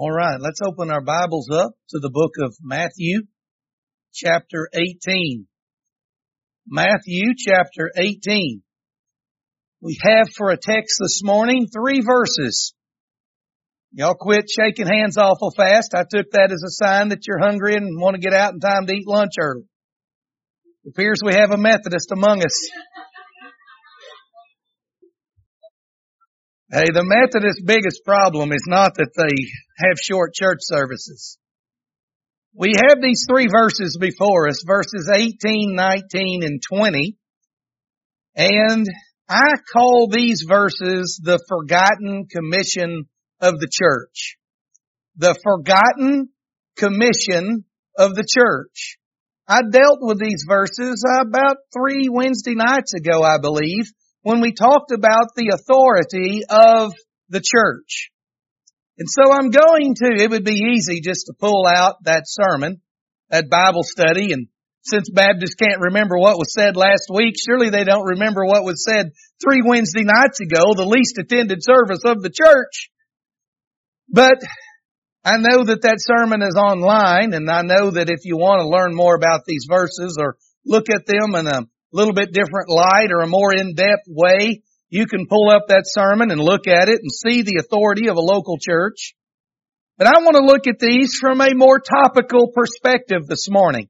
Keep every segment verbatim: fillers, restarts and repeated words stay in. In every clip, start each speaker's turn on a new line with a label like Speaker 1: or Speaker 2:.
Speaker 1: All right, let's open our Bibles up to the book of Matthew, chapter eighteen. Matthew, chapter eighteen. We have for a text this morning three verses. Y'all quit shaking hands awful fast. I took that as a sign that you're hungry and want to get out in time to eat lunch early. It appears we have a Methodist among us. Hey, the Methodist biggest problem is not that they have short church services. We have these three verses before us, verses eighteen, nineteen, and twenty. And I call these verses the forgotten commission of the church. The forgotten commission of the church. I dealt with these verses about three Wednesday nights ago, I believe, when we talked about the authority of the church. And so I'm going to, it would be easy just to pull out that sermon, that Bible study, and since Baptists can't remember what was said last week, surely they don't remember what was said three Wednesday nights ago, the least attended service of the church. But I know that that sermon is online, and I know that if you want to learn more about these verses or look at them in a little bit different light or a more in-depth way, you can pull up that sermon and look at it and see the authority of a local church. But I want to look at these from a more topical perspective this morning.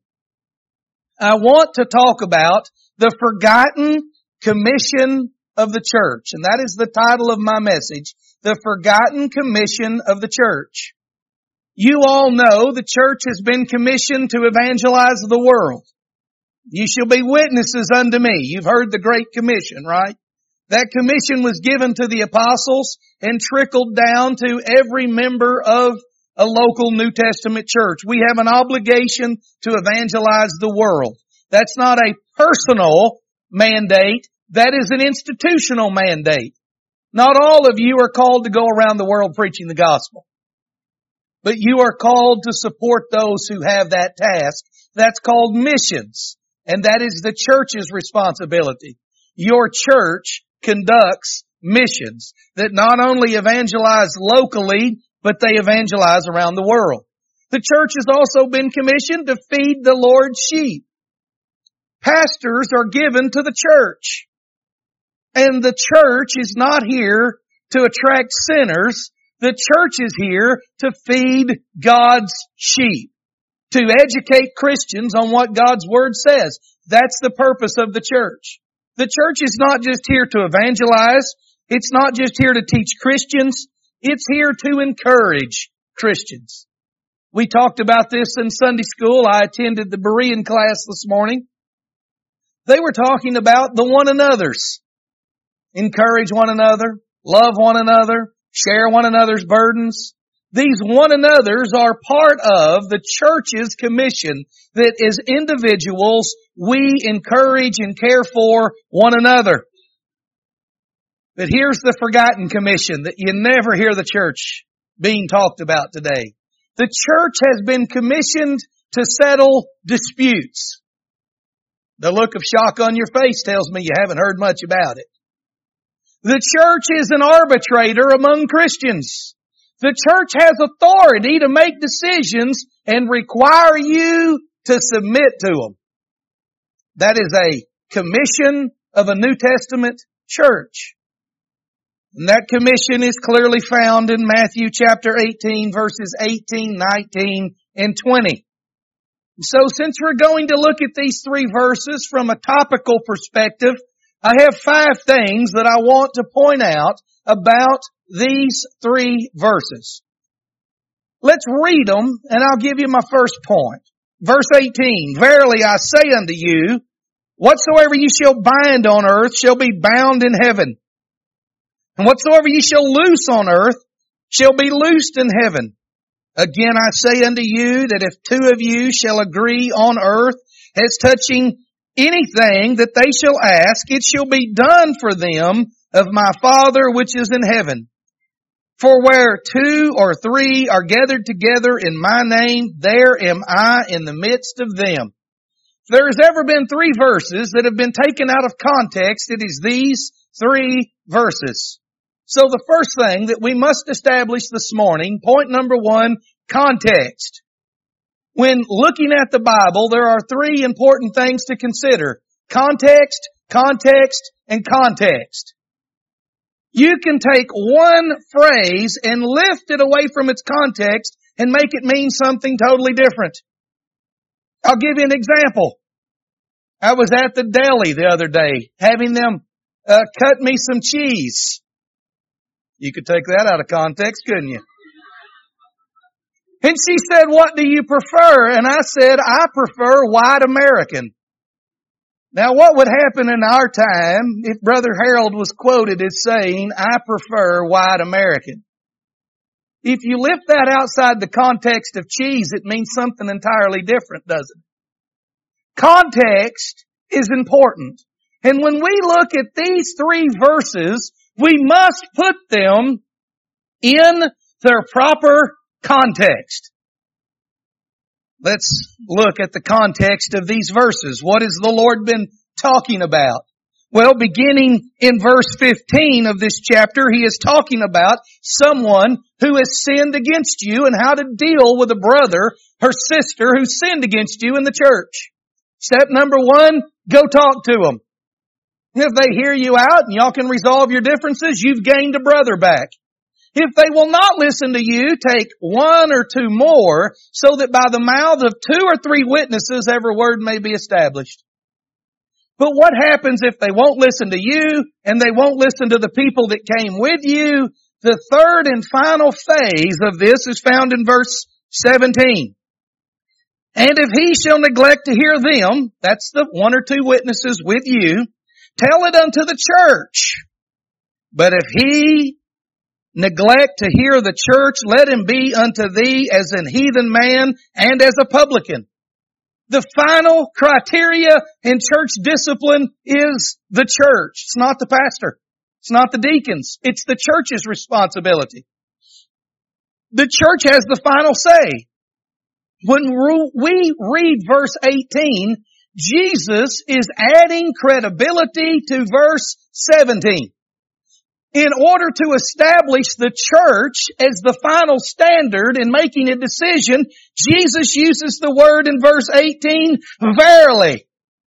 Speaker 1: I want to talk about the forgotten commission of the church, and that is the title of my message, the forgotten commission of the church. You all know the church has been commissioned to evangelize the world. You shall be witnesses unto me. You've heard the Great Commission, right? That commission was given to the apostles and trickled down to every member of a local New Testament church. We have an obligation to evangelize the world. That's not a personal mandate. That is an institutional mandate. Not all of you are called to go around the world preaching the gospel. But you are called to support those who have that task. That's called missions. And that is the church's responsibility. Your church conducts missions that not only evangelize locally, but they evangelize around the world. The church has also been commissioned to feed the Lord's sheep. Pastors are given to the church. And the church is not here to attract sinners. The church is here to feed God's sheep. To educate Christians on what God's Word says. That's the purpose of the church. The church is not just here to evangelize. It's not just here to teach Christians. It's here to encourage Christians. We talked about this in Sunday school. I attended the Berean class this morning. They were talking about the one another's. Encourage one another, love one another, share one another's burdens. These one another's are part of the church's commission that as individuals we encourage and care for one another. But here's the forgotten commission that you never hear the church being talked about today. The church has been commissioned to settle disputes. The look of shock on your face tells me you haven't heard much about it. The church is an arbitrator among Christians. The church has authority to make decisions and require you to submit to them. That is a commission of a New Testament church. And that commission is clearly found in Matthew chapter eighteen, verses eighteen, nineteen, and twenty. So since we're going to look at these three verses from a topical perspective, I have five things that I want to point out about these three verses. Let's read them, and I'll give you my first point. Verse eighteen, Verily I say unto you, whatsoever ye shall bind on earth shall be bound in heaven. And whatsoever ye shall loose on earth shall be loosed in heaven. Again I say unto you that if two of you shall agree on earth as touching anything that they shall ask, it shall be done for them of my Father which is in heaven. For where two or three are gathered together in my name, there am I in the midst of them. If there has ever been three verses that have been taken out of context, it is these three verses. So the first thing that we must establish this morning, point number one, context. When looking at the Bible, there are three important things to consider. Context, context, and context. You can take one phrase and lift it away from its context and make it mean something totally different. I'll give you an example. I was at the deli the other day having them uh, cut me some cheese. You could take that out of context, couldn't you? And she said, "What do you prefer?" And I said, "I prefer white American." Now what would happen in our time if Brother Harold was quoted as saying, "I prefer white American"? If you lift that outside the context of cheese, it means something entirely different, doesn't it? Context is important. And when we look at these three verses, we must put them in their proper context. Let's look at the context of these verses. What has the Lord been talking about? Well, beginning in verse fifteen of this chapter, He is talking about someone who has sinned against you and how to deal with a brother or sister who sinned against you in the church. Step number one, go talk to them. If they hear you out and y'all can resolve your differences, you've gained a brother back. If they will not listen to you, take one or two more so that by the mouth of two or three witnesses every word may be established. But what happens if they won't listen to you and they won't listen to the people that came with you? The third and final phase of this is found in verse seventeen. "And if he shall neglect to hear them," that's the one or two witnesses with you, "tell it unto the church. But if he neglect to hear the church, let him be unto thee as an heathen man and as a publican." The final criteria in church discipline is the church. It's not the pastor. It's not the deacons. It's the church's responsibility. The church has the final say. When we read verse eighteen, Jesus is adding credibility to verse seventeen. In order to establish the church as the final standard in making a decision, Jesus uses the word in verse eighteen, verily.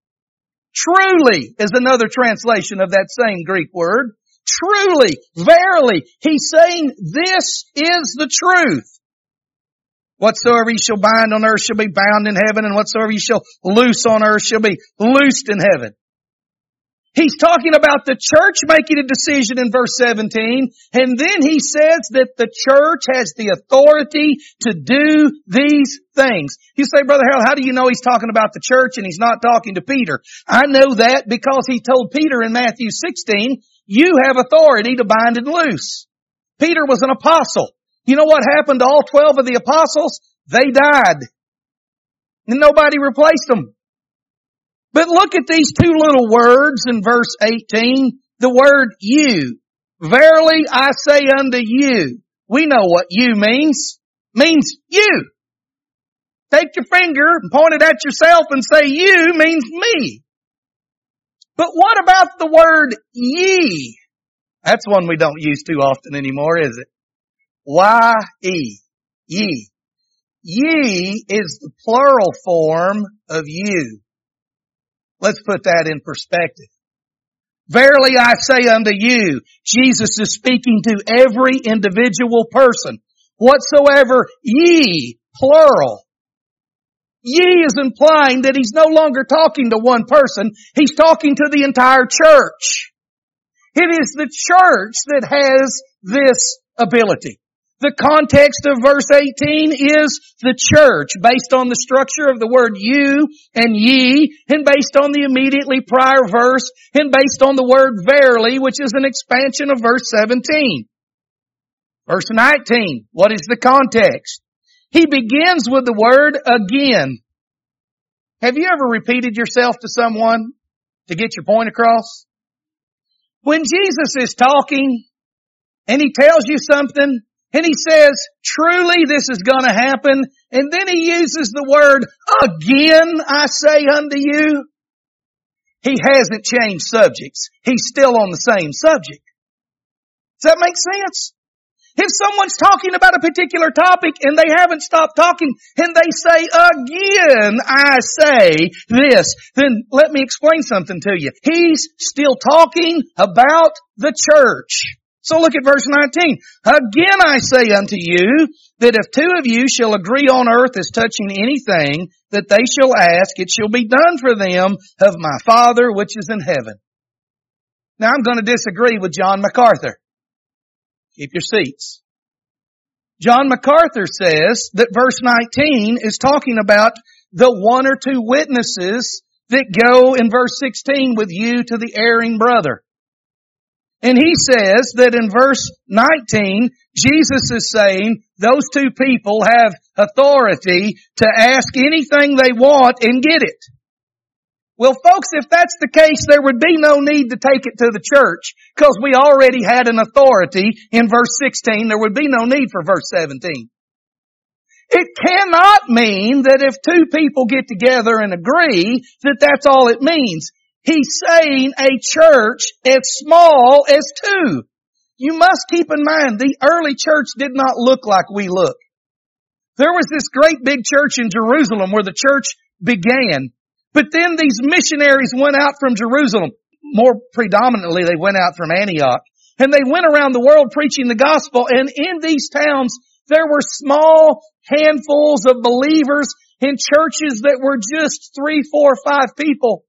Speaker 1: Truly is another translation of that same Greek word. Truly, verily. He's saying this is the truth. Whatsoever you shall bind on earth shall be bound in heaven, and whatsoever you shall loose on earth shall be loosed in heaven. He's talking about the church making a decision in verse seventeen, and then he says that the church has the authority to do these things. You say, "Brother Harold, how do you know he's talking about the church and he's not talking to Peter?" I know that because he told Peter in Matthew sixteen, "You have authority to bind and loose." Peter was an apostle. You know what happened to all twelve of the apostles? They died. And nobody replaced them. But look at these two little words in verse eighteen. The word you. Verily I say unto you. We know what you means. Means you. Take your finger and point it at yourself and say you means me. But what about the word ye? That's one we don't use too often anymore, is it? Y-E. Ye. Ye is the plural form of you. Let's put that in perspective. Verily I say unto you, Jesus is speaking to every individual person. Whatsoever ye, plural. Ye is implying that he's no longer talking to one person. He's talking to the entire church. It is the church that has this ability. The context of verse eighteen is the church, based on the structure of the word you and ye, and based on the immediately prior verse, and based on the word verily, which is an expansion of verse seventeen. Verse nineteen, what is the context? He begins with the word again. Have you ever repeated yourself to someone to get your point across? When Jesus is talking and he tells you something, and he says, truly this is going to happen. And then he uses the word, again I say unto you. He hasn't changed subjects. He's still on the same subject. Does that make sense? If someone's talking about a particular topic and they haven't stopped talking and they say, again, I say this, then let me explain something to you. He's still talking about the church. So look at verse nineteen. Again I say unto you that if two of you shall agree on earth as touching anything that they shall ask, it shall be done for them of my Father which is in heaven. Now I'm going to disagree with John MacArthur. Keep your seats. John MacArthur says that verse nineteen is talking about the one or two witnesses that go in verse sixteen with you to the erring brother. And he says that in verse nineteen, Jesus is saying those two people have authority to ask anything they want and get it. Well, folks, if that's the case, there would be no need to take it to the church because we already had an authority in verse sixteen. There would be no need for verse seventeen. It cannot mean that if two people get together and agree that that's all it means. He's saying a church as small as two. You must keep in mind, the early church did not look like we look. There was this great big church in Jerusalem where the church began. But then these missionaries went out from Jerusalem. More predominantly, they went out from Antioch. And they went around the world preaching the gospel. And in these towns, there were small handfuls of believers in churches that were just three, four, five people.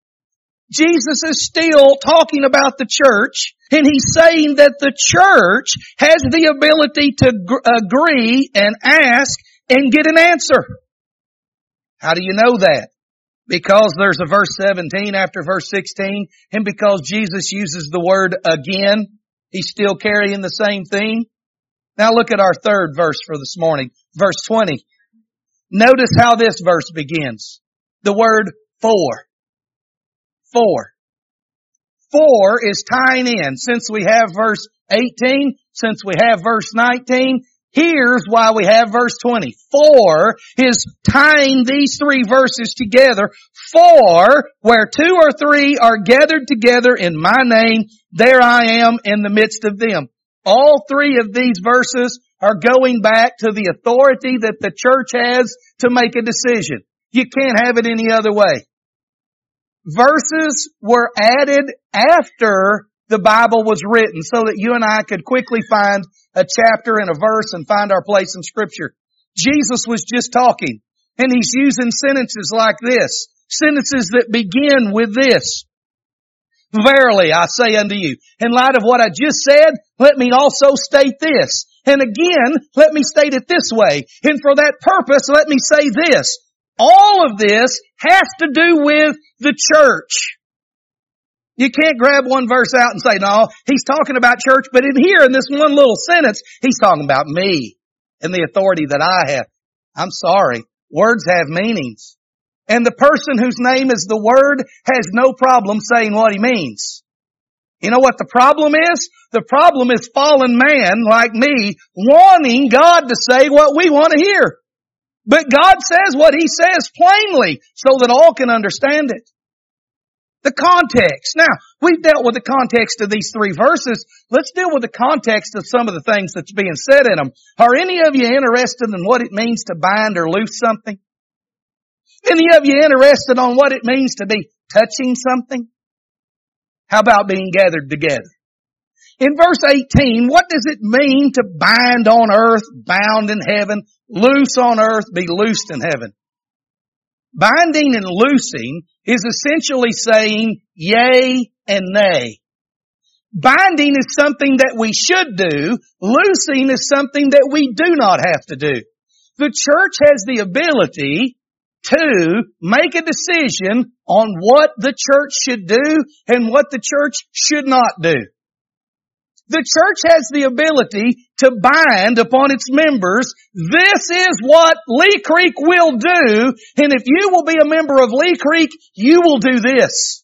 Speaker 1: Jesus is still talking about the church, and he's saying that the church has the ability to gr- agree and ask and get an answer. How do you know that? Because there's a verse seventeen after verse sixteen, and because Jesus uses the word again, he's still carrying the same theme. Now look at our third verse for this morning, verse twenty. Notice how this verse begins. The word for. For. For is tying in. Since we have verse eighteen, since we have verse nineteen, here's why we have verse twenty. For is tying these three verses together. For where two or three are gathered together in my name, there I am in the midst of them. All three of these verses are going back to the authority that the church has to make a decision. You can't have it any other way. Verses were added after the Bible was written so that you and I could quickly find a chapter and a verse and find our place in Scripture. Jesus was just talking, and he's using sentences like this, sentences that begin with this. Verily, I say unto you, in light of what I just said, let me also state this. And again, let me state it this way. And for that purpose, let me say this. All of this has to do with the church. You can't grab one verse out and say, no, he's talking about church, but in here, in this one little sentence, he's talking about me and the authority that I have. I'm sorry. Words have meanings. And the person whose name is the Word has no problem saying what he means. You know what the problem is? The problem is fallen man like me wanting God to say what we want to hear. But God says what He says plainly so that all can understand it. The context. Now, we've dealt with the context of these three verses. Let's deal with the context of some of the things that's being said in them. Are any of you interested in what it means to bind or loose something? Any of you interested on what it means to be touching something? How about being gathered together? In verse eighteen, what does it mean to bind on earth, bound in heaven, loose on earth, be loosed in heaven? Binding and loosing is essentially saying yea and nay. Binding is something that we should do. Loosing is something that we do not have to do. The church has the ability to make a decision on what the church should do and what the church should not do. The church has the ability to bind upon its members, this is what Lee Creek will do, and if you will be a member of Lee Creek, you will do this.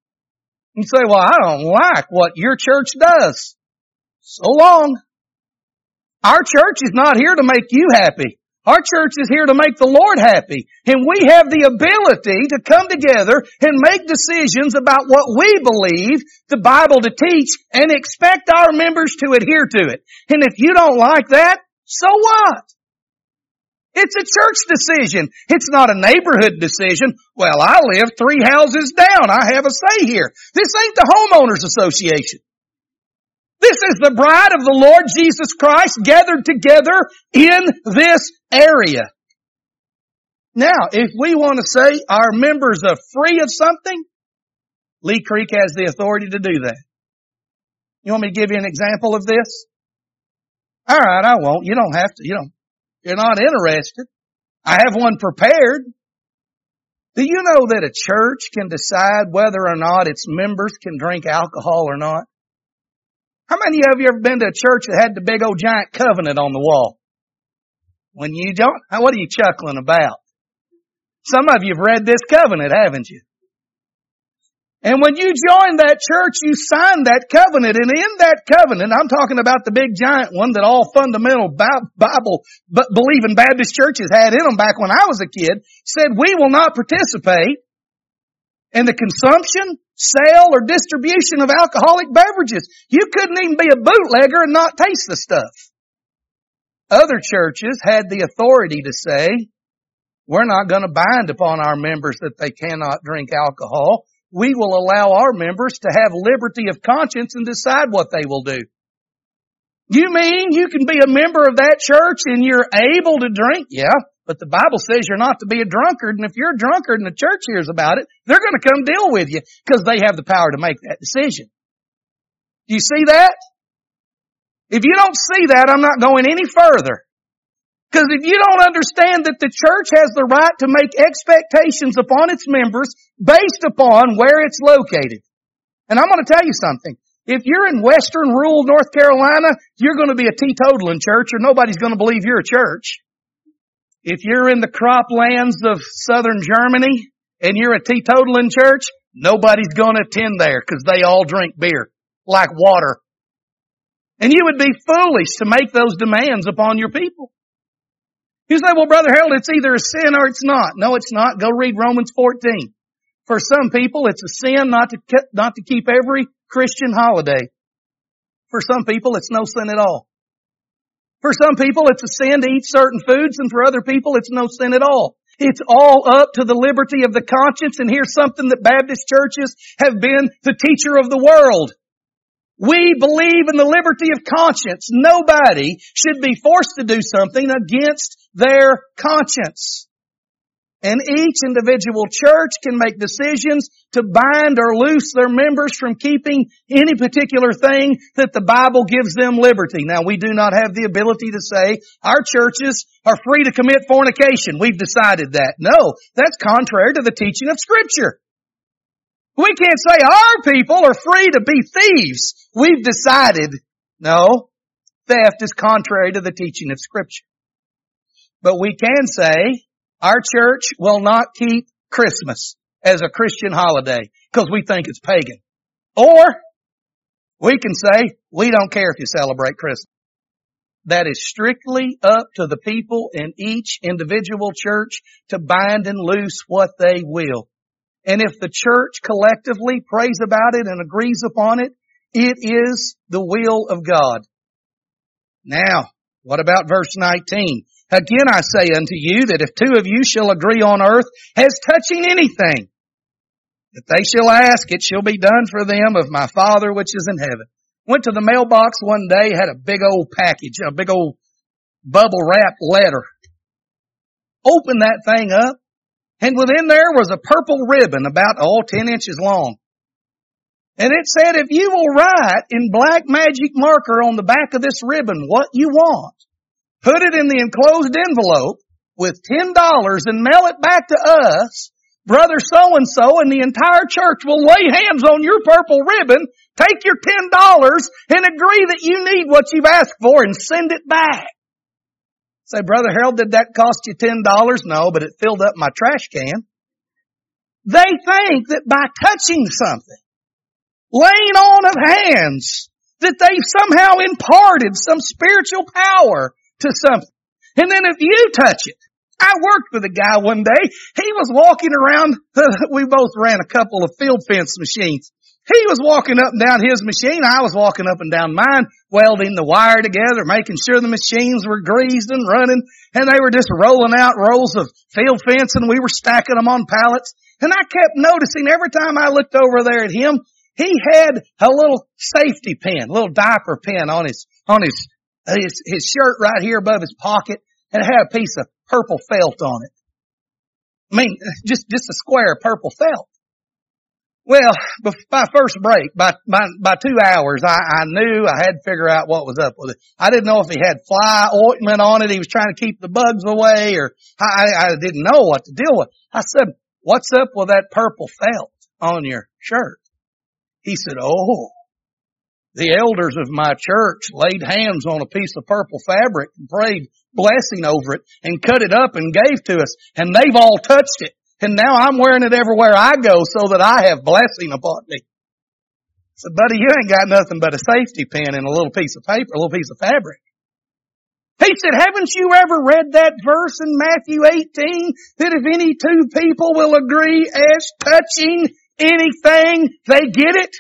Speaker 1: You say, well, I don't like what your church does. So long. Our church is not here to make you happy. Our church is here to make the Lord happy. And we have the ability to come together and make decisions about what we believe the Bible to teach and expect our members to adhere to it. And if you don't like that, so what? It's a church decision. It's not a neighborhood decision. Well, I live three houses down. I have a say here. This ain't the homeowners association. This is the bride of the Lord Jesus Christ gathered together in this area. Now, if we want to say our members are free of something, Lee Creek has the authority to do that. You want me to give you an example of this? All right, I won't. You don't have to. You don't. You're not interested. I have one prepared. Do you know that a church can decide whether or not its members can drink alcohol or not? How many of you ever been to a church that had the big old giant covenant on the wall? When you don't, what are you chuckling about? Some of you have read this covenant, haven't you? And when you joined that church, you signed that covenant. And in that covenant, I'm talking about the big giant one that all fundamental Bible believing Baptist churches had in them back when I was a kid, said we will not participate in the consumption, sale, or distribution of alcoholic beverages. You couldn't even be a bootlegger and not taste the stuff. Other churches had the authority to say, we're not going to bind upon our members that they cannot drink alcohol. We will allow our members to have liberty of conscience and decide what they will do. You mean you can be a member of that church and you're able to drink? Yeah, but the Bible says you're not to be a drunkard. And if you're a drunkard and the church hears about it, they're going to come deal with you because they have the power to make that decision. Do you see that? If you don't see that, I'm not going any further. Because if you don't understand that the church has the right to make expectations upon its members based upon where it's located. And I'm going to tell you something. If you're in western rural North Carolina, you're going to be a teetotaling church or nobody's going to believe you're a church. If you're in the croplands of southern Germany and you're a teetotaling church, nobody's going to attend there because they all drink beer like water. And you would be foolish to make those demands upon your people. You say, well, Brother Harold, it's either a sin or it's not. No, it's not. Go read Romans fourteen. For some people, it's a sin not to not to keep every Christian holiday. For some people, it's no sin at all. For some people, it's a sin to eat certain foods, and for other people, it's no sin at all. It's all up to the liberty of the conscience, and here's something that Baptist churches have been the teacher of the world. We believe in the liberty of conscience. Nobody should be forced to do something against their conscience. And each individual church can make decisions to bind or loose their members from keeping any particular thing that the Bible gives them liberty. Now, we do not have the ability to say our churches are free to commit fornication. We've decided that. No, that's contrary to the teaching of Scripture. We can't say our people are free to be thieves. We've decided, no, theft is contrary to the teaching of Scripture. But we can say our church will not keep Christmas as a Christian holiday because we think it's pagan. Or we can say we don't care if you celebrate Christmas. That is strictly up to the people in each individual church to bind and loose what they will. And if the church collectively prays about it and agrees upon it, it is the will of God. Now, what about verse nineteen? Again I say unto you that if two of you shall agree on earth as touching anything, that they shall ask, it shall be done for them of my Father which is in heaven. Went to the mailbox one day, had a big old package, a big old bubble wrapped letter. Opened that thing up. And within there was a purple ribbon about, oh, ten inches long. And it said, if you will write in black magic marker on the back of this ribbon what you want, put it in the enclosed envelope with ten dollars and mail it back to us, Brother so-and-so and the entire church will lay hands on your purple ribbon, take your ten dollars and agree that you need what you've asked for and send it back. Say, Brother Harold, did that cost you ten dollars? No, but it filled up my trash can. They think that by touching something, laying on of hands, that they've somehow imparted some spiritual power to something. And then if you touch it, I worked with a guy one day. He was walking around. We both ran a couple of field fence machines. He was walking up and down his machine. I was walking up and down mine, welding the wire together, making sure the machines were greased and running. And they were just rolling out rolls of field fence, and we were stacking them on pallets. And I kept noticing every time I looked over there at him, he had a little safety pin, a little diaper pin on his, on his, his, his shirt right here above his pocket, and it had a piece of purple felt on it. I mean, just, just a square purple felt. Well, by first break, by, by, by two hours, I, I knew I had to figure out what was up with it. I didn't know if he had fly ointment on it. He was trying to keep the bugs away, or I, I didn't know what to deal with. I said, what's up with that purple felt on your shirt? He said, oh, the elders of my church laid hands on a piece of purple fabric and prayed blessing over it and cut it up and gave to us, and they've all touched it. And now I'm wearing it everywhere I go so that I have blessing upon me. I said, buddy, you ain't got nothing but a safety pin and a little piece of paper, a little piece of fabric. He said, haven't you ever read that verse in Matthew eighteen that if any two people will agree as touching anything, they get it?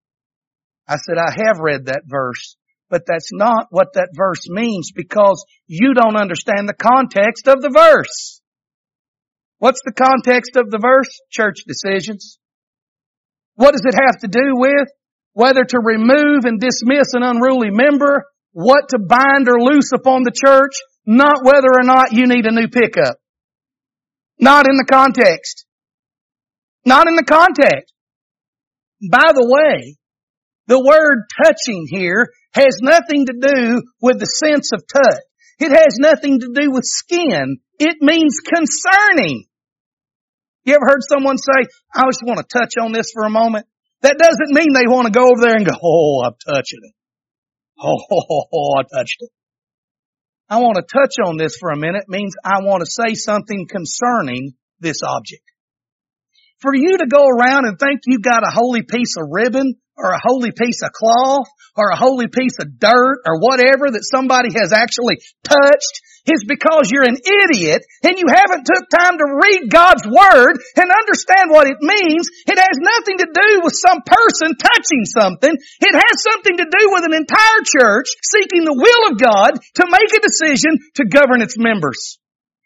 Speaker 1: I said, I have read that verse, but that's not what that verse means, because you don't understand the context of the verse. What's the context of the verse? Church decisions. What does it have to do with? Whether to remove and dismiss an unruly member, what to bind or loose upon the church, not whether or not you need a new pickup. Not in the context. Not in the context. By the way, the word touching here has nothing to do with the sense of touch. It has nothing to do with skin. It means concerning. You ever heard someone say, I just want to touch on this for a moment? That doesn't mean they want to go over there and go, oh, I'm touching it. Oh, oh, oh, oh, I touched it. I want to touch on this for a minute means I want to say something concerning this object. For you to go around and think you've got a holy piece of ribbon or a holy piece of cloth or a holy piece of dirt or whatever that somebody has actually touched is because you're an idiot and you haven't took time to read God's Word and understand what it means. It has nothing to do with some person touching something. It has something to do with an entire church seeking the will of God to make a decision to govern its members.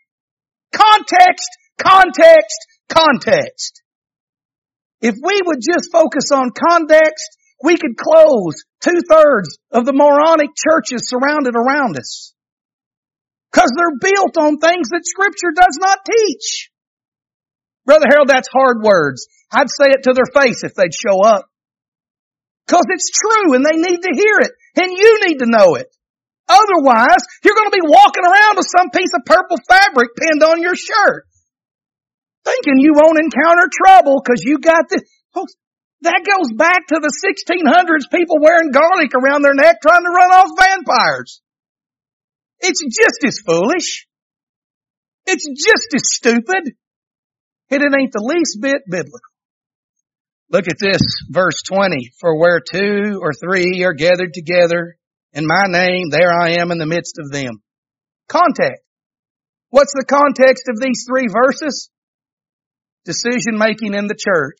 Speaker 1: Context, context, context. If we would just focus on context, we could close two-thirds of the moronic churches surrounded around us. Because they're built on things that Scripture does not teach. Brother Harold, that's hard words. I'd say it to their face if they'd show up. Because it's true and they need to hear it. And you need to know it. Otherwise, you're going to be walking around with some piece of purple fabric pinned on your shirt, thinking you won't encounter trouble because you got this. Folks, that goes back to the sixteen hundreds, people wearing garlic around their neck trying to run off vampires. It's just as foolish. It's just as stupid. And it ain't the least bit biblical. Look at this, verse twenty. For where two or three are gathered together in my name, there I am in the midst of them. Context. What's the context of these three verses? Decision making in the church.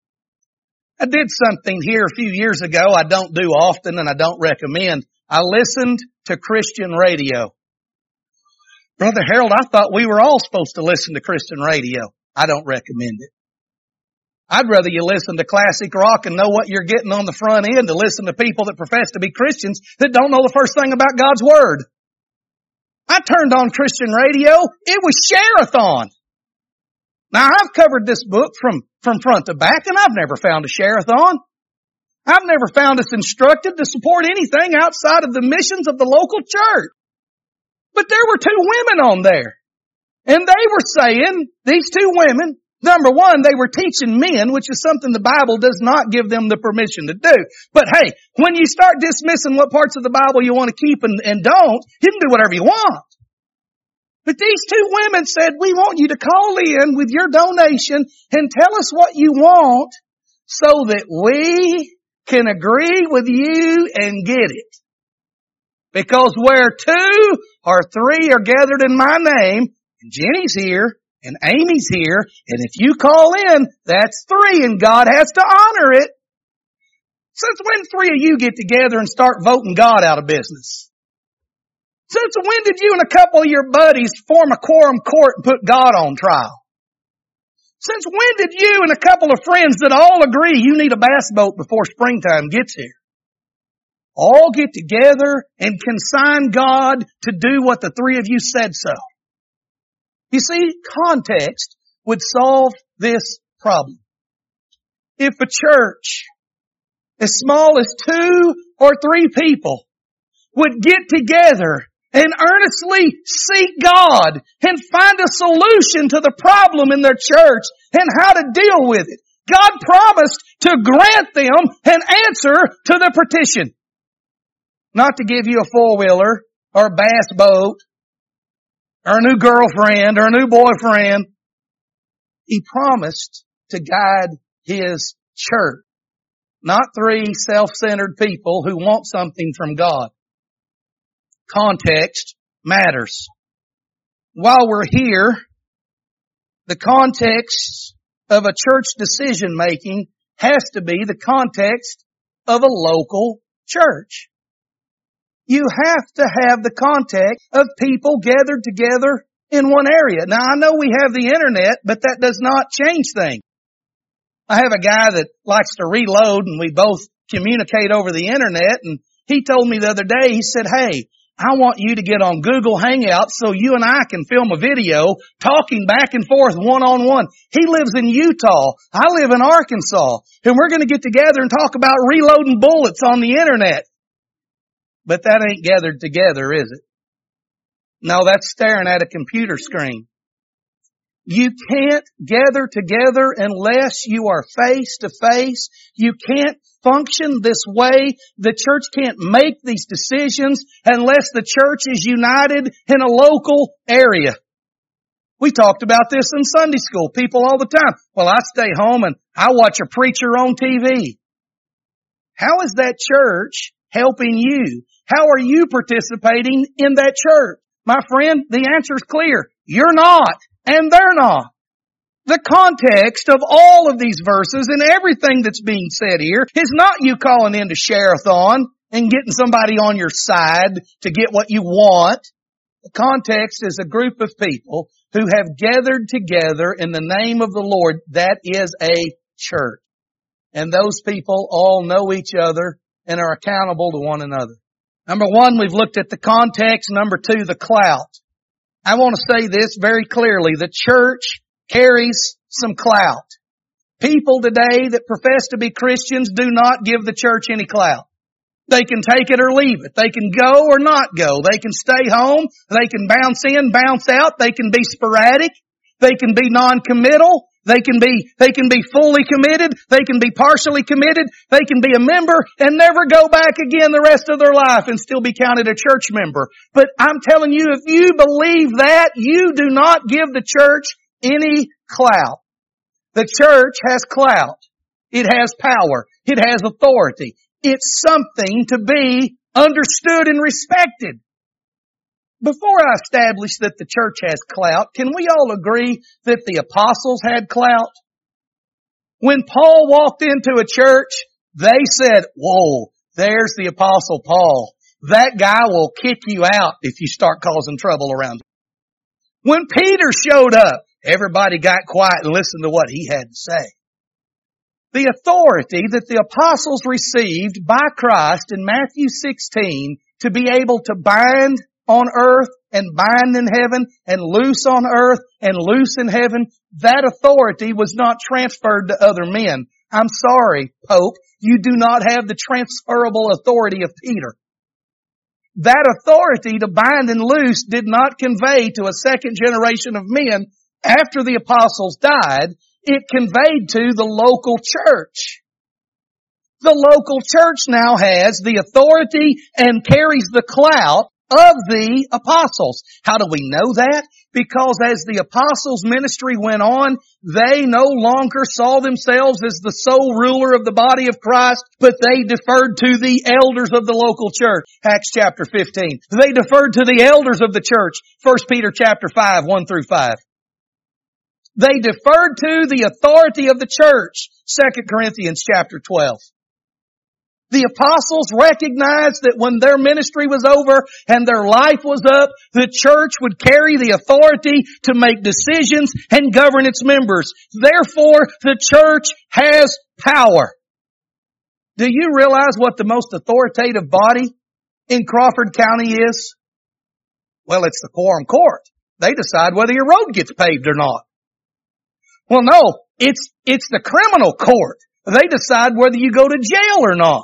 Speaker 1: I did something here a few years ago I don't do often and I don't recommend. I listened to Christian radio. Brother Harold, I thought we were all supposed to listen to Christian radio. I don't recommend it. I'd rather you listen to classic rock and know what you're getting on the front end to listen to people that profess to be Christians that don't know the first thing about God's Word. I turned on Christian radio. It was Share-a-thon. Now, I've covered this book from, from front to back, and I've never found a Share-a-thon. I've never found us instructed to support anything outside of the missions of the local church. But there were two women on there. And they were saying, these two women, number one, they were teaching men, which is something the Bible does not give them the permission to do. But hey, when you start dismissing what parts of the Bible you want to keep and, and don't, you can do whatever you want. But these two women said, we want you to call in with your donation and tell us what you want so that we can agree with you and get it. Because where two or three are gathered in my name, and Jenny's here, and Amy's here, and if you call in, that's three, and God has to honor it. Since when three of you get together and start voting God out of business? Since when did you and a couple of your buddies form a quorum court and put God on trial? Since when did you and a couple of friends that all agree you need a bass boat before springtime gets here all get together and consign God to do what the three of you said so? You see, context would solve this problem. If a church as small as two or three people would get together and earnestly seek God and find a solution to the problem in their church and how to deal with it, God promised to grant them an answer to the petition. Not to give you a four-wheeler or a bass boat or a new girlfriend or a new boyfriend. He promised to guide His church. Not three self-centered people who want something from God. Context matters. While we're here, the context of a church decision making has to be the context of a local church. You have to have the context of people gathered together in one area. Now I know we have the internet, but that does not change things. I have a guy that likes to reload and we both communicate over the internet, and he told me the other day, he said, hey, I want you to get on Google Hangouts so you and I can film a video talking back and forth one-on-one. He lives in Utah. I live in Arkansas. And we're going to get together and talk about reloading bullets on the internet. But that ain't gathered together, is it? No, that's staring at a computer screen. You can't gather together unless you are face to face. You can't function this way. The church can't make these decisions unless the church is united in a local area. We talked about this in Sunday school. People all the time, well, I stay home and I watch a preacher on T V. How is that church helping you? How are you participating in that church? My friend, the answer is clear. You're not, and they're not. The context of all of these verses and everything that's being said here is not you calling in to share-a-thon and getting somebody on your side to get what you want. The context is a group of people who have gathered together in the name of the Lord. That is a church. And those people all know each other and are accountable to one another. Number one, we've looked at the context. Number two, the clout. I want to say this very clearly. The church carries some clout. People today that profess to be Christians do not give the church any clout. They can take it or leave it. They can go or not go. They can stay home. They can bounce in, bounce out. They can be sporadic. They can be non-committal. They can be, they can be fully committed. They can be partially committed. They can be a member and never go back again the rest of their life and still be counted a church member. But I'm telling you, if you believe that, you do not give the church any clout. The church has clout. It has power. It has authority. It's something to be understood and respected. Before I establish that the church has clout, can we all agree that the apostles had clout? When Paul walked into a church, they said, whoa, there's the apostle Paul. That guy will kick you out if you start causing trouble around him. When Peter showed up, everybody got quiet and listened to what he had to say. The authority that the apostles received by Christ in Matthew sixteen to be able to bind on earth and bind in heaven and loose on earth and loose in heaven, that authority was not transferred to other men. I'm sorry, Pope, you do not have the transferable authority of Peter. That authority to bind and loose did not convey to a second generation of men after the apostles died. It conveyed to the local church. The local church now has the authority and carries the clout of the apostles. How do we know that? Because as the apostles' ministry went on, they no longer saw themselves as the sole ruler of the body of Christ, but they deferred to the elders of the local church. Acts chapter fifteen. They deferred to the elders of the church. First Peter chapter five, one through five. They deferred to the authority of the church. Second Corinthians chapter twelve. The apostles recognized that when their ministry was over and their life was up, the church would carry the authority to make decisions and govern its members. Therefore, the church has power. Do you realize what the most authoritative body in Crawford County is? Well, it's the quorum court. They decide whether your road gets paved or not. Well, no, it's, it's the criminal court. They decide whether you go to jail or not.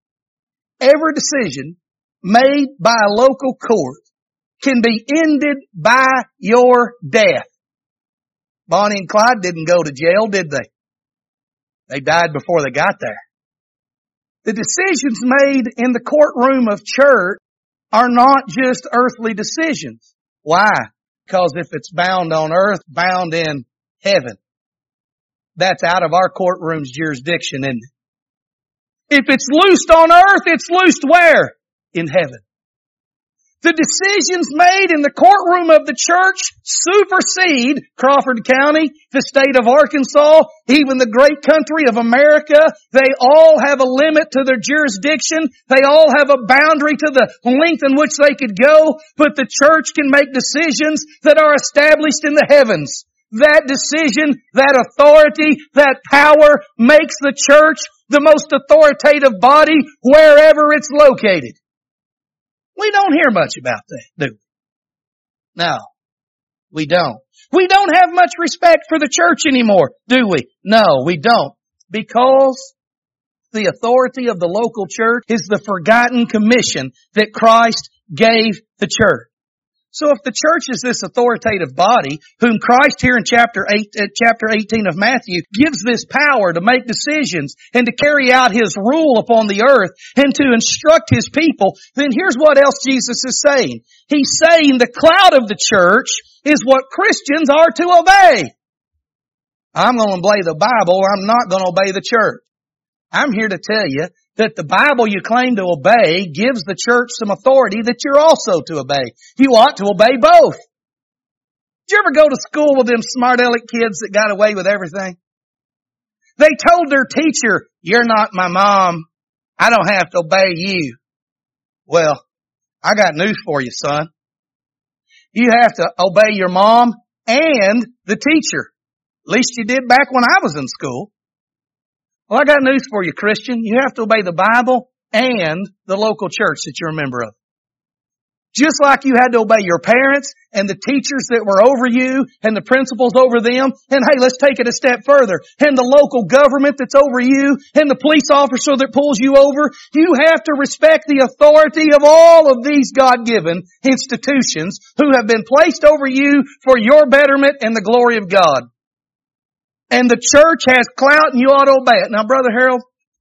Speaker 1: Every decision made by a local court can be ended by your death. Bonnie and Clyde didn't go to jail, did they? They died before they got there. The decisions made in the courtroom of church are not just earthly decisions. Why? Because if it's bound on earth, bound in heaven. That's out of our courtroom's jurisdiction, isn't it? If it's loosed on earth, it's loosed where? In heaven. The decisions made in the courtroom of the church supersede Crawford County, the state of Arkansas, even the great country of America. They all have a limit to their jurisdiction. They all have a boundary to the length in which they could go. But the church can make decisions that are established in the heavens. That decision, that authority, that power makes the church the most authoritative body wherever it's located. We don't hear much about that, do we? No, we don't. We don't have much respect for the church anymore, do we? No, we don't. Because the authority of the local church is the forgotten commission that Christ gave the church. So if the church is this authoritative body, whom Christ here in chapter eight, uh, chapter eighteen of Matthew gives this power to make decisions and to carry out His rule upon the earth and to instruct His people, then here's what else Jesus is saying. He's saying the cloud of the church is what Christians are to obey. I'm going to obey the Bible. I'm not going to obey the church. I'm here to tell you that the Bible you claim to obey gives the church some authority that you're also to obey. You ought to obey both. Did you ever go to school with them smart aleck kids that got away with everything? They told their teacher, "You're not my mom. I don't have to obey you." Well, I got news for you, son. You have to obey your mom and the teacher. At least you did back when I was in school. Well, I got news for you, Christian. You have to obey the Bible and the local church that you're a member of. Just like you had to obey your parents and the teachers that were over you and the principals over them. And hey, let's take it a step further. And the local government that's over you and the police officer that pulls you over. You have to respect the authority of all of these God-given institutions who have been placed over you for your betterment and the glory of God. And the church has clout and you ought to obey it. Now, Brother Harold,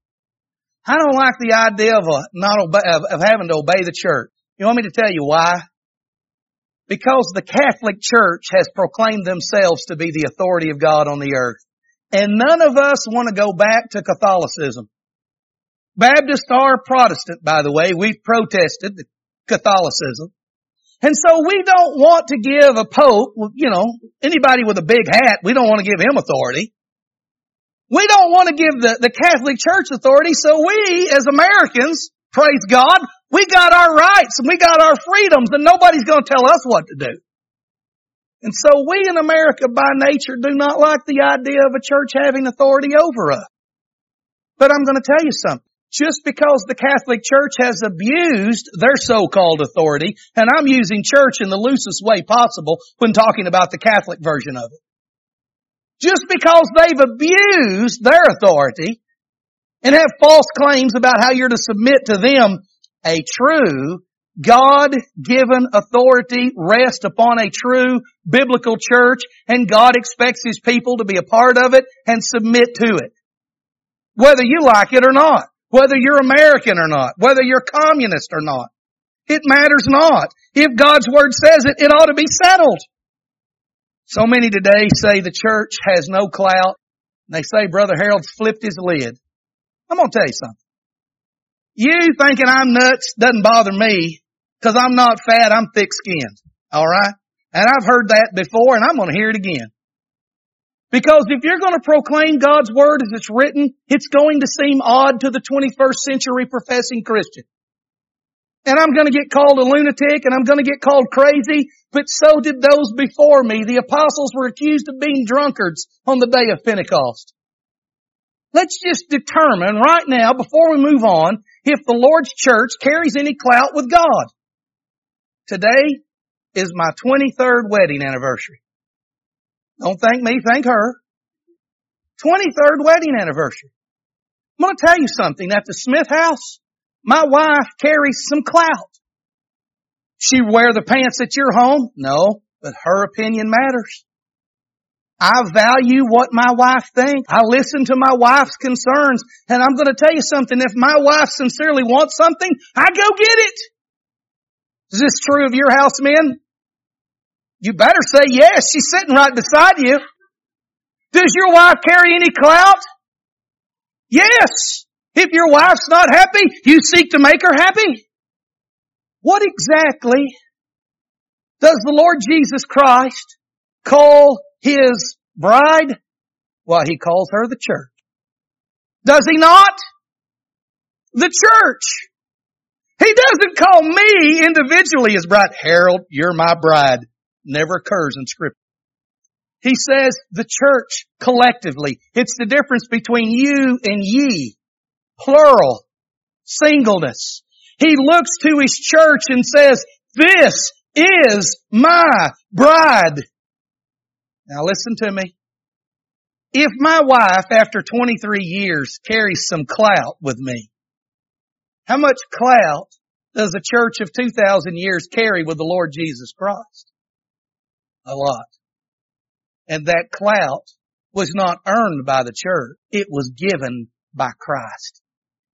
Speaker 1: I don't like the idea of a, not obey, of, of having to obey the church. You want me to tell you why? Because the Catholic Church has proclaimed themselves to be the authority of God on the earth. And none of us want to go back to Catholicism. Baptist or Protestant, by the way, we've protested Catholicism. And so we don't want to give a pope, you know, anybody with a big hat, we don't want to give him authority. We don't want to give the, the Catholic Church authority, so we, as Americans, praise God, we got our rights and we got our freedoms and nobody's going to tell us what to do. And so we in America by nature do not like the idea of a church having authority over us. But I'm going to tell you something. Just because the Catholic Church has abused their so-called authority, and I'm using church in the loosest way possible when talking about the Catholic version of it. Just because they've abused their authority and have false claims about how you're to submit to them, a true God-given authority rests upon a true biblical church, and God expects His people to be a part of it and submit to it. Whether you like it or not. Whether you're American or not, whether you're communist or not. It matters not. If God's Word says it, it ought to be settled. So many today say the church has no clout. They say Brother Harold's flipped his lid. I'm going to tell you something. You thinking I'm nuts doesn't bother me because I'm not fat, I'm thick-skinned. All right? And I've heard that before and I'm going to hear it again. Because if you're going to proclaim God's Word as it's written, it's going to seem odd to the twenty-first century professing Christian. And I'm going to get called a lunatic and I'm going to get called crazy, but so did those before me. The apostles were accused of being drunkards on the day of Pentecost. Let's just determine right now, before we move on, if the Lord's church carries any clout with God. Today is my twenty-third wedding anniversary. Don't thank me, thank her. twenty-third wedding anniversary. I'm going to tell you something. At the Smith house, my wife carries some clout. She wear the pants at your home? No, but her opinion matters. I value what my wife thinks. I listen to my wife's concerns. And I'm going to tell you something. If my wife sincerely wants something, I go get it. Is this true of your house, men? You better say yes. She's sitting right beside you. Does your wife carry any clout? Yes. If your wife's not happy, you seek to make her happy. What exactly does the Lord Jesus Christ call His bride? Well, He calls her the church. Does He not? The church. He doesn't call me individually His bride. Harold, you're my bride. Never occurs in Scripture. He says the church collectively. It's the difference between you and ye. Plural. Singleness. He looks to His church and says, this is my bride. Now listen to me. If my wife, after twenty-three years, carries some clout with me, how much clout does a church of two thousand years carry with the Lord Jesus Christ? A lot. And that clout was not earned by the church. It was given by Christ.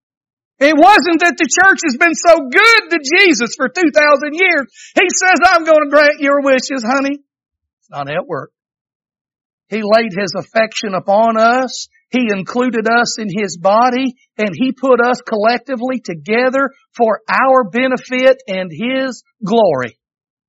Speaker 1: It wasn't that the church has been so good to Jesus for two thousand years. He says, I'm going to grant your wishes, honey. It's not how it works. He laid His affection upon us. He included us in His body, and He put us collectively together for our benefit and His glory.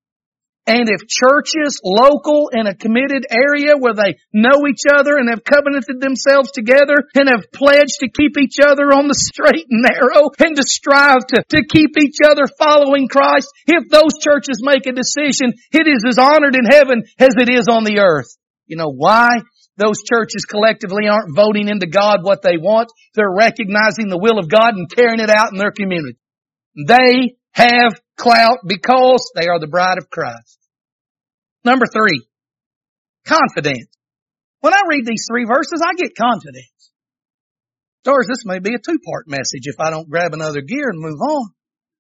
Speaker 1: And if churches, local, in a committed area where they know each other and have covenanted themselves together and have pledged to keep each other on the straight and narrow and to strive to, to keep each other following Christ, if those churches make a decision, it is as honored in heaven as it is on the earth. You know why? Those churches collectively aren't voting into God what they want. They're recognizing the will of God and carrying it out in their community. They have clout because they are the bride of Christ. Number three, confidence. When I read these three verses, I get confidence. Stars, this may be a two-part message if I don't grab another gear and move on.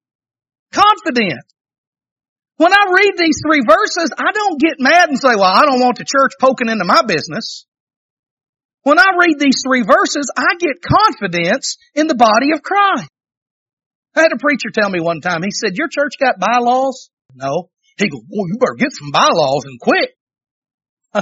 Speaker 1: Confidence. When I read these three verses, I don't get mad and say, well, I don't want the church poking into my business. When I read these three verses, I get confidence in the body of Christ. I had a preacher tell me one time, he said, your church got bylaws? No. He goes, well, you better get some bylaws and quick. What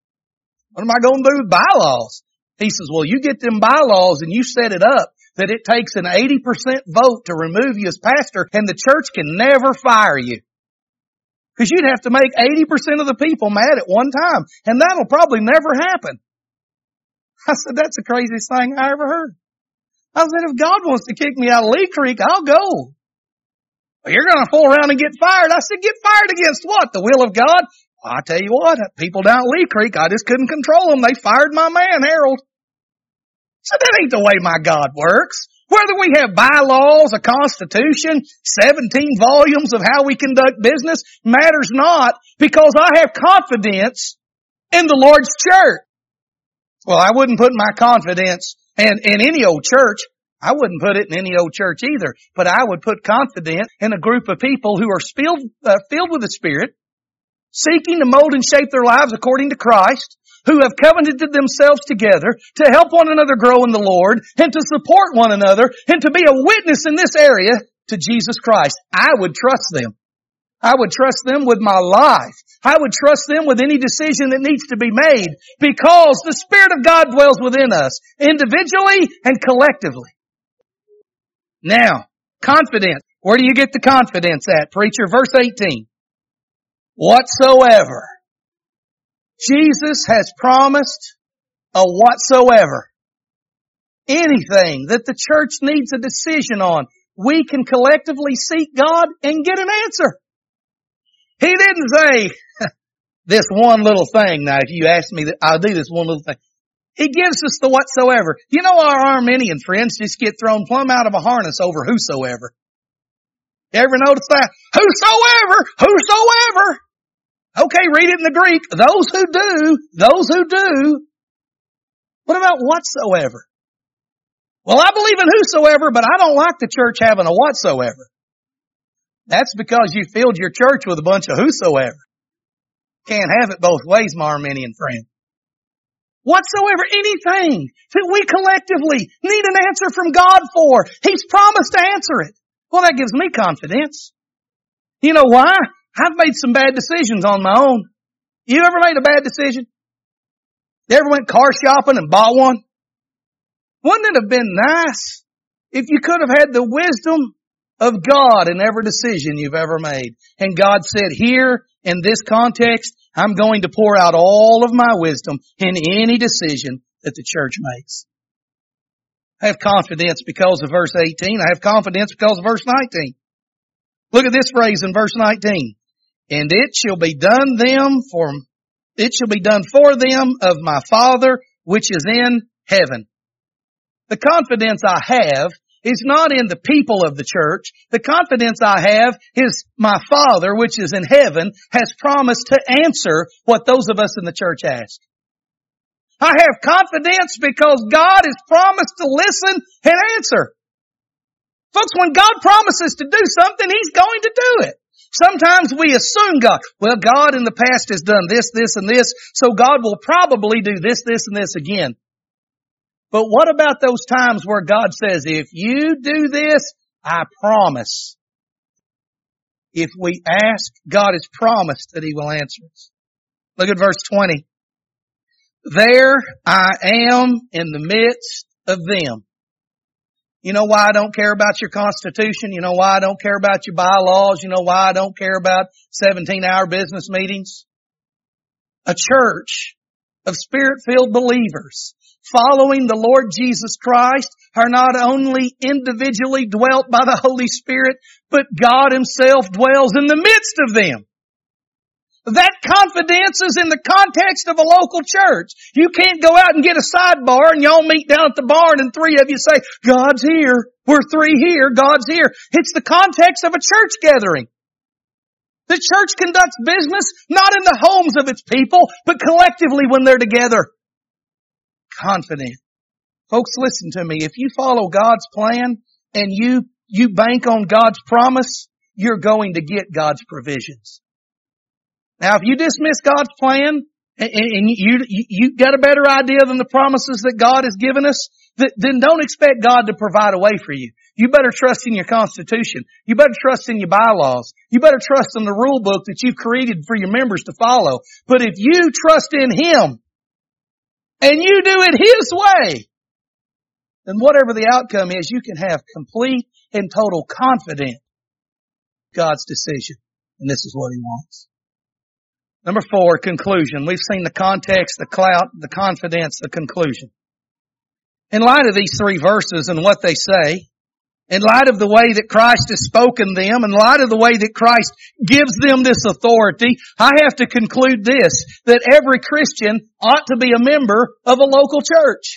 Speaker 1: am I going to do with bylaws? He says, well, you get them bylaws and you set it up that it takes an eighty percent vote to remove you as pastor and the church can never fire you. Because you'd have to make eighty percent of the people mad at one time. And that'll probably never happen. I said, that's the craziest thing I ever heard. I said, if God wants to kick me out of Lee Creek, I'll go. Well, you're going to fool around and get fired. I said, get fired against what? The will of God? Well, I tell you what, people down at Lee Creek, I just couldn't control them. They fired my man, Harold. So that ain't the way my God works. Whether we have bylaws, a constitution, seventeen volumes of how we conduct business matters not, because I have confidence in the Lord's church. Well, I wouldn't put my confidence in, in any old church. I wouldn't put it in any old church either, but I would put confidence in a group of people who are filled, uh, filled with the Spirit, seeking to mold and shape their lives according to Christ, who have covenanted themselves together to help one another grow in the Lord and to support one another and to be a witness in this area to Jesus Christ, I would trust them. I would trust them with my life. I would trust them with any decision that needs to be made because the Spirit of God dwells within us individually and collectively. Now, confidence. Where do you get the confidence at, preacher? Verse eighteen. Whatsoever. Jesus has promised a whatsoever. Anything that the church needs a decision on, we can collectively seek God and get an answer. He didn't say this one little thing. Now, if you ask me, that I'll do this one little thing. He gives us the whatsoever. You know, our Arminian friends just get thrown plumb out of a harness over whosoever. You ever notice that? Whosoever, whosoever. Okay, read it in the Greek. Those who do, those who do. What about whatsoever? Well, I believe in whosoever, but I don't like the church having a whatsoever. That's because you filled your church with a bunch of whosoever. Can't have it both ways, my Arminian friend. Whatsoever, anything that we collectively need an answer from God for, He's promised to answer it. Well, that gives me confidence. You know why? I've made some bad decisions on my own. You ever made a bad decision? You ever went car shopping and bought one? Wouldn't it have been nice if you could have had the wisdom of God in every decision you've ever made? And God said, here, in this context, I'm going to pour out all of my wisdom in any decision that the church makes. I have confidence because of verse eighteen. I have confidence because of verse nineteen. Look at this phrase in verse nineteen. And it shall be done them for, it shall be done for them of my Father which is in heaven. The confidence I have is not in the people of the church. The confidence I have is my Father, which is in heaven, has promised to answer what those of us in the church ask. I have confidence because God has promised to listen and answer. Folks, when God promises to do something, He's going to do it. Sometimes we assume God, well, God in the past has done this, this, and this, so God will probably do this, this, and this again. But what about those times where God says, if you do this, I promise. If we ask, God has promised that He will answer us. Look at verse twenty. There I am in the midst of them. You know why I don't care about your constitution? You know why I don't care about your bylaws? You know why I don't care about seventeen hour business meetings? A church of Spirit-filled believers following the Lord Jesus Christ are not only individually dwelt by the Holy Spirit, but God Himself dwells in the midst of them. That confidence is in the context of a local church. You can't go out and get a sidebar and y'all meet down at the barn and three of you say, God's here. We're three here. God's here. It's the context of a church gathering. The church conducts business not in the homes of its people, but collectively when they're together. Confident. Folks, listen to me. If you follow God's plan and you, you bank on God's promise, you're going to get God's provisions. Now, if you dismiss God's plan and, and you, you, you got a better idea than the promises that God has given us, then don't expect God to provide a way for you. You better trust in your constitution. You better trust in your bylaws. You better trust in the rule book that you've created for your members to follow. But if you trust in Him and you do it His way, then whatever the outcome is, you can have complete and total confidence in God's decision. And this is what He wants. Number four, conclusion. We've seen the context, the clout, the confidence, the conclusion. In light of these three verses and what they say, in light of the way that Christ has spoken them, in light of the way that Christ gives them this authority, I have to conclude this, that every Christian ought to be a member of a local church.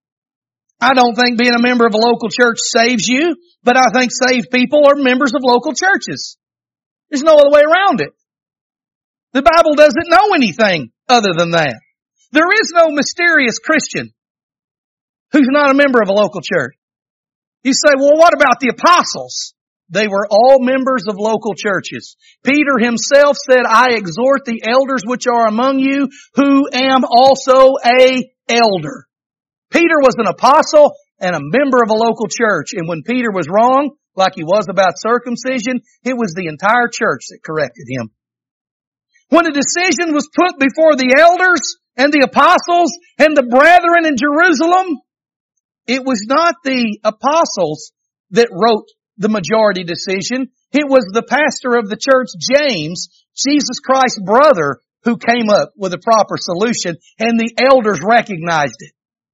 Speaker 1: I don't think being a member of a local church saves you, but I think saved people are members of local churches. There's no other way around it. The Bible doesn't know anything other than that. There is no mysterious Christian who's not a member of a local church. You say, well, what about the apostles? They were all members of local churches. Peter himself said, I exhort the elders which are among you, who am also a elder. Peter was an apostle and a member of a local church. And when Peter was wrong, like he was about circumcision, it was the entire church that corrected him. When a decision was put before the elders and the apostles and the brethren in Jerusalem, it was not the apostles that wrote the majority decision. It was the pastor of the church, James, Jesus Christ's brother, who came up with a proper solution, and the elders recognized it.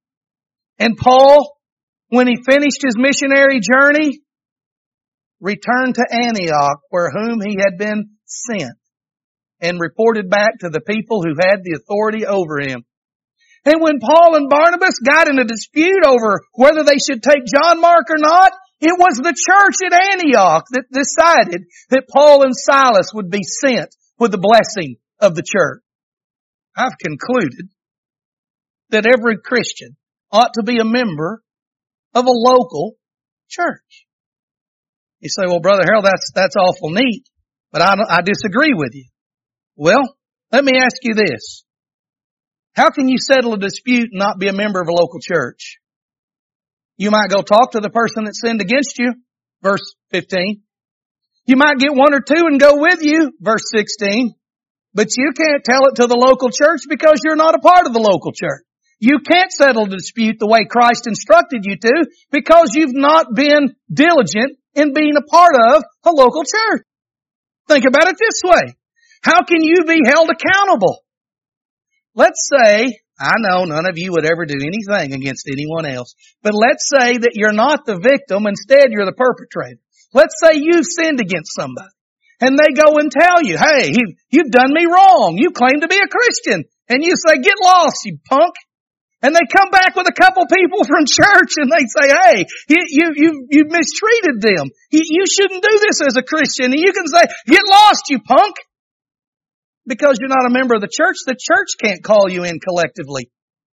Speaker 1: And Paul, when he finished his missionary journey, returned to Antioch, where whom he had been sent, and reported back to the people who had the authority over him. And when Paul and Barnabas got in a dispute over whether they should take John Mark or not, it was the church at Antioch that decided that Paul and Silas would be sent with the blessing of the church. I've concluded that every Christian ought to be a member of a local church. You say, well, Brother Harold, that's, that's awful neat, but I, I disagree with you. Well, let me ask you this. How can you settle a dispute and not be a member of a local church? You might go talk to the person that sinned against you, verse fifteen. You might get one or two and go with you, verse sixteen. But you can't tell it to the local church because you're not a part of the local church. You can't settle the dispute the way Christ instructed you to because you've not been diligent in being a part of a local church. Think about it this way. How can you be held accountable? Let's say, I know none of you would ever do anything against anyone else, but let's say that you're not the victim, instead you're the perpetrator. Let's say you've sinned against somebody, and they go and tell you, hey, you've done me wrong. You claim to be a Christian. And you say, get lost, you punk. And they come back with a couple people from church and they say, hey, you, you, you, you mistreated them. You, you shouldn't do this as a Christian. And you can say, get lost, you punk. Because you're not a member of the church, the church can't call you in collectively.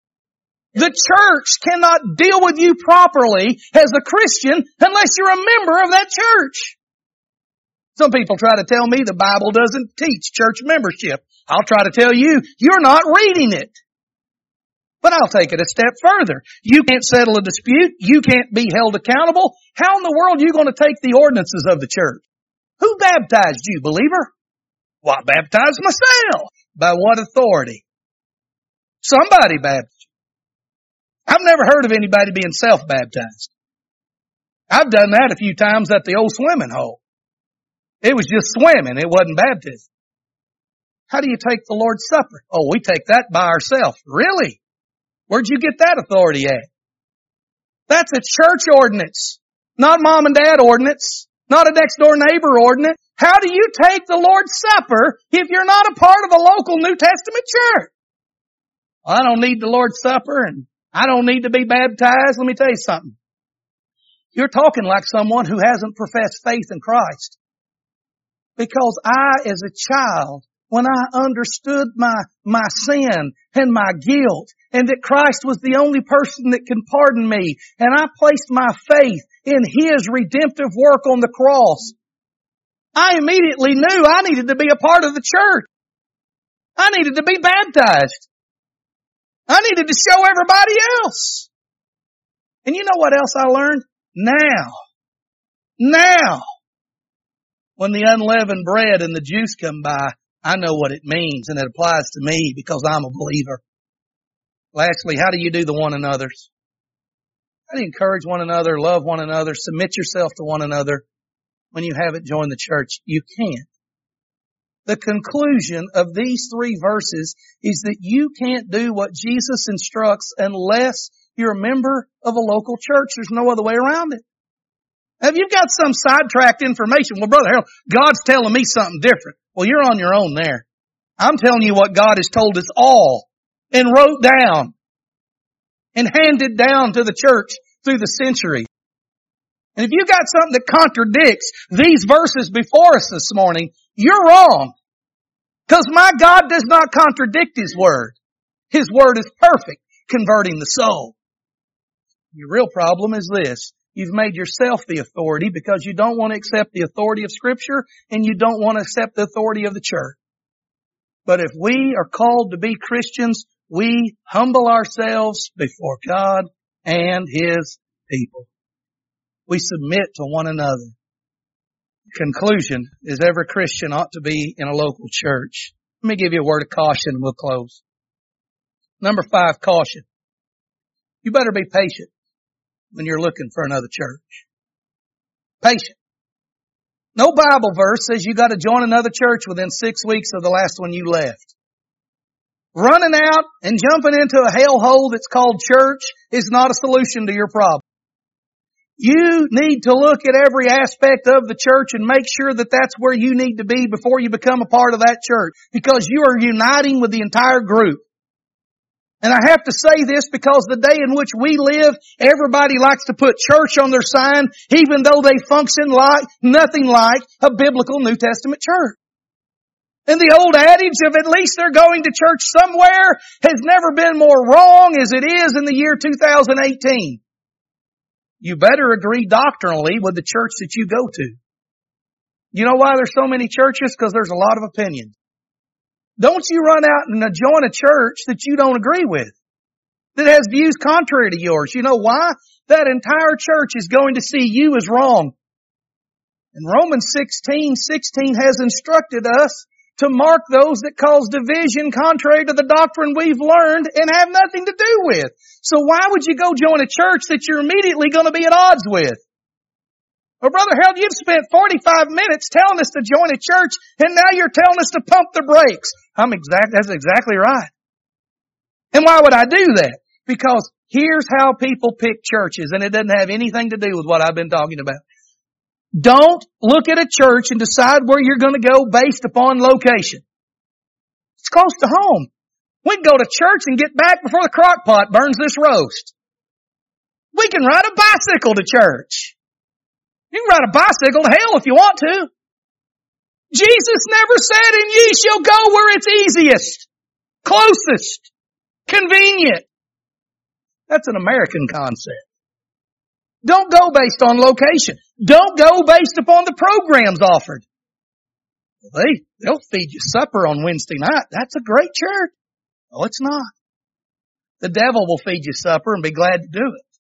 Speaker 1: The church cannot deal with you properly as a Christian unless you're a member of that church. Some people try to tell me the Bible doesn't teach church membership. I'll try to tell you, you're not reading it. But I'll take it a step further. You can't settle a dispute. You can't be held accountable. How in the world are you going to take the ordinances of the church? Who baptized you, believer? Well, I baptized myself. By what authority? Somebody baptized you. I've never heard of anybody being self-baptized. I've done that a few times at the old swimming hole. It was just swimming. It wasn't baptism. How do you take the Lord's Supper? Oh, we take that by ourselves. Really? Where'd you get that authority at? That's a church ordinance, not mom and dad ordinance, not a next door neighbor ordinance. How do you take the Lord's Supper if you're not a part of a local New Testament church? Well, I don't need the Lord's Supper and I don't need to be baptized. Let me tell you something. You're talking like someone who hasn't professed faith in Christ. Because I, as a child, when I understood my, my sin and my guilt and that Christ was the only person that can pardon me, and I placed my faith in His redemptive work on the cross, I immediately knew I needed to be a part of the church. I needed to be baptized. I needed to show everybody else. And you know what else I learned? Now, now, when the unleavened bread and the juice come by, I know what it means, and it applies to me because I'm a believer. Lastly, how do you do the one another's? How do you encourage one another, love one another, submit yourself to one another when you haven't joined the church? You can't. The conclusion of these three verses is that you can't do what Jesus instructs unless you're a member of a local church. There's no other way around it. Now, if you've got some sidetracked information, well, Brother Harold, God's telling me something different. Well, you're on your own there. I'm telling you what God has told us all and wrote down and handed down to the church through the centuries. And if you've got something that contradicts these verses before us this morning, you're wrong. Because my God does not contradict His Word. His Word is perfect, converting the soul. Your real problem is this. You've made yourself the authority because you don't want to accept the authority of Scripture and you don't want to accept the authority of the church. But if we are called to be Christians, we humble ourselves before God and His people. We submit to one another. Conclusion is every Christian ought to be in a local church. Let me give you a word of caution and we'll close. Number five, caution. You better be patient when you're looking for another church. Patient. No Bible verse says you got to join another church within six weeks of the last one you left. Running out and jumping into a hellhole that's called church is not a solution to your problem. You need to look at every aspect of the church and make sure that that's where you need to be before you become a part of that church, because you are uniting with the entire group. And I have to say this because the day in which we live, everybody likes to put church on their sign, even though they function like nothing like a biblical New Testament church. And the old adage of at least they're going to church somewhere has never been more wrong as it is in the year two thousand eighteen. You better agree doctrinally with the church that you go to. You know why there's so many churches? Because there's a lot of opinions. Don't you run out and join a church that you don't agree with, that has views contrary to yours. You know why? That entire church is going to see you as wrong. And Romans sixteen sixteen has instructed us to mark those that cause division contrary to the doctrine we've learned and have nothing to do with. So why would you go join a church that you're immediately going to be at odds with? Well, Brother Harold, you've spent forty-five minutes telling us to join a church, and now you're telling us to pump the brakes. I'm exact, that's exactly right. And why would I do that? Because here's how people pick churches, and it doesn't have anything to do with what I've been talking about. Don't look at a church and decide where you're going to go based upon location. It's close to home. We can go to church and get back before the crock pot burns this roast. We can ride a bicycle to church. You can ride a bicycle to hell if you want to. Jesus never said, and ye shall go where it's easiest, closest, convenient. That's an American concept. Don't go based on location. Don't go based upon the programs offered. Well, they, they'll feed you supper on Wednesday night. That's a great church. No, it's not. The devil will feed you supper and be glad to do it.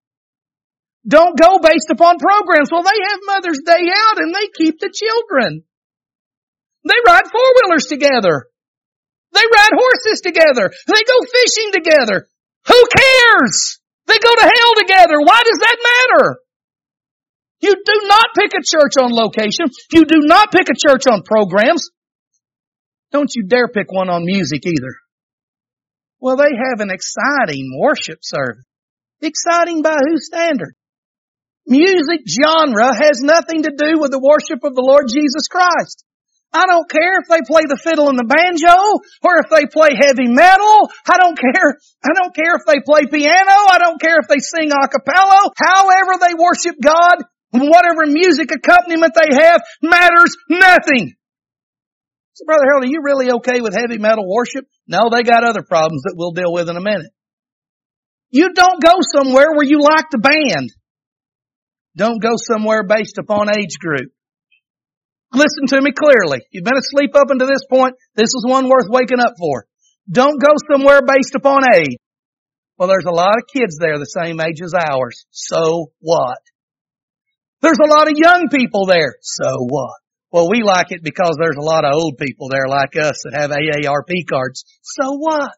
Speaker 1: Don't go based upon programs. Well, they have Mother's Day out and they keep the children. They ride four-wheelers together. They ride horses together. They go fishing together. Who cares? They go to hell together. Why does that matter? You do not pick a church on location. You do not pick a church on programs. Don't you dare pick one on music either. Well, they have an exciting worship service. Exciting by whose standard? Music genre has nothing to do with the worship of the Lord Jesus Christ. I don't care if they play the fiddle and the banjo, or if they play heavy metal. I don't care. I don't care if they play piano. I don't care if they sing a cappella. However they worship God, whatever music accompaniment they have, matters nothing. So, Brother Harold, are you really okay with heavy metal worship? No, they got other problems that we'll deal with in a minute. You don't go somewhere where you like the band. Don't go somewhere based upon age group. Listen to me clearly. You've been asleep up until this point. This is one worth waking up for. Don't go somewhere based upon age. Well, there's a lot of kids there the same age as ours. So what? There's a lot of young people there. So what? Well, we like it because there's a lot of old people there like us that have A A R P cards. So what?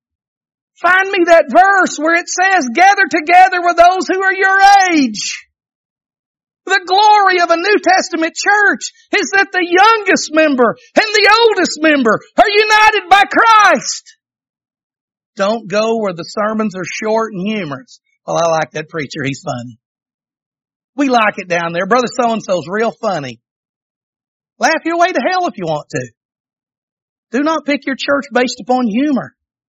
Speaker 1: Find me that verse where it says, gather together with those who are your age. The glory of a New Testament church is that the youngest member and the oldest member are united by Christ. Don't go where the sermons are short and humorous. Well, I like that preacher. He's funny. We like it down there. Brother so-and-so's real funny. Laugh your way to hell if you want to. Do not pick your church based upon humor.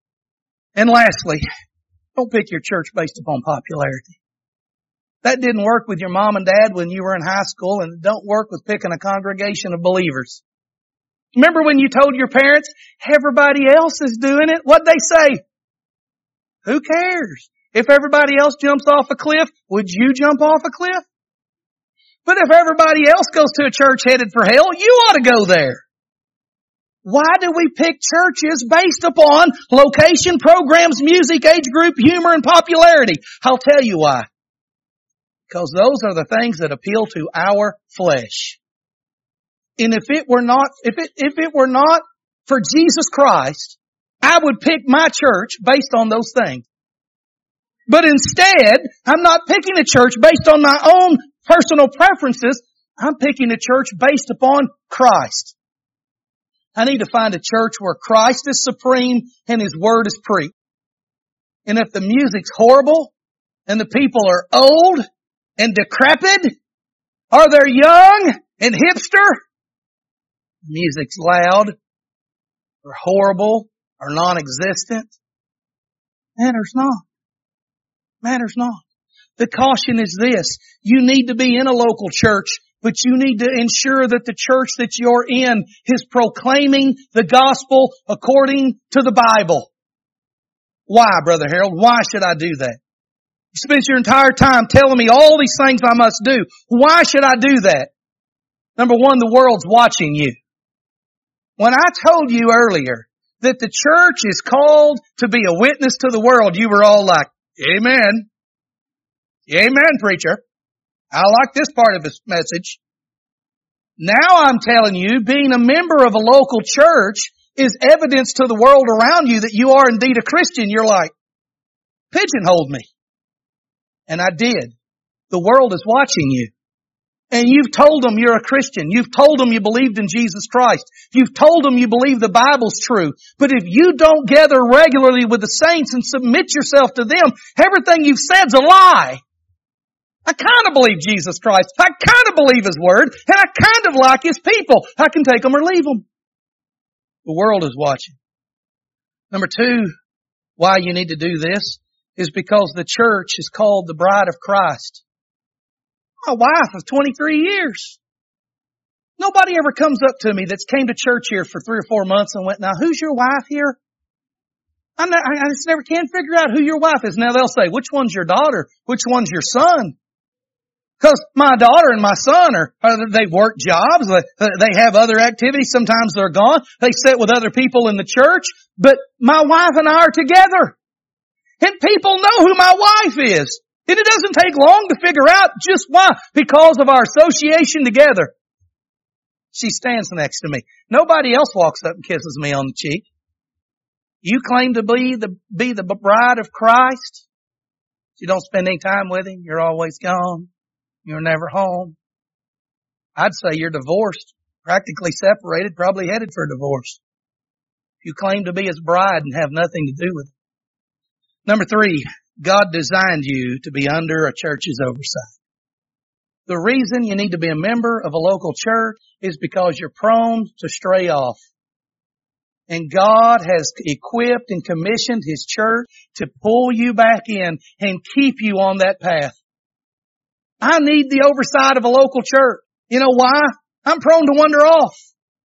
Speaker 1: And lastly, don't pick your church based upon popularity. That didn't work with your mom and dad when you were in high school, and it don't work with picking a congregation of believers. Remember when you told your parents, everybody else is doing it? What'd they say? Who cares? If everybody else jumps off a cliff, would you jump off a cliff? But if everybody else goes to a church headed for hell, you ought to go there. Why do we pick churches based upon location, programs, music, age group, humor, and popularity? I'll tell you why. Because those are the things that appeal to our flesh. And if it were not, if it, if it were not for Jesus Christ, I would pick my church based on those things. But instead, I'm not picking a church based on my own personal preferences. I'm picking a church based upon Christ. I need to find a church where Christ is supreme and His Word is preached. And if the music's horrible and the people are old and decrepit, or they're young and hipster, music's loud or horrible or non-existent, matters not. Matters not. The caution is this. You need to be in a local church, but you need to ensure that the church that you're in is proclaiming the gospel according to the Bible. Why, Brother Harold? Why should I do that? You spent your entire time telling me all these things I must do. Why should I do that? Number one, the world's watching you. When I told you earlier that the church is called to be a witness to the world, you were all like, amen. Amen, preacher. I like this part of his message. Now I'm telling you, being a member of a local church is evidence to the world around you that you are indeed a Christian. You're like, pigeonholed me. And I did. The world is watching you. And you've told them you're a Christian. You've told them you believed in Jesus Christ. You've told them you believe the Bible's true. But if you don't gather regularly with the saints and submit yourself to them, everything you've said's a lie. I kind of believe Jesus Christ. I kind of believe His Word. And I kind of like His people. I can take them or leave them. The world is watching. Number two, why you need to do this is because the church is called the bride of Christ. My wife of twenty-three years. Nobody ever comes up to me that's came to church here for three or four months and went, now who's your wife here? I'm not, I just never can figure out who your wife is. Now they'll say, which one's your daughter? Which one's your son? Because my daughter and my son are, are they work jobs, they, they have other activities, sometimes they're gone, they sit with other people in the church, but my wife and I are together. And people know who my wife is. And it doesn't take long to figure out just why. Because of our association together. She stands next to me. Nobody else walks up and kisses me on the cheek. You claim to be the, be the bride of Christ. You don't spend any time with Him. You're always gone. You're never home. I'd say you're divorced, practically separated, probably headed for divorce. You claim to be His bride and have nothing to do with it. Number three, God designed you to be under a church's oversight. The reason you need to be a member of a local church is because you're prone to stray off. And God has equipped and commissioned His church to pull you back in and keep you on that path. I need the oversight of a local church. You know why? I'm prone to wander off.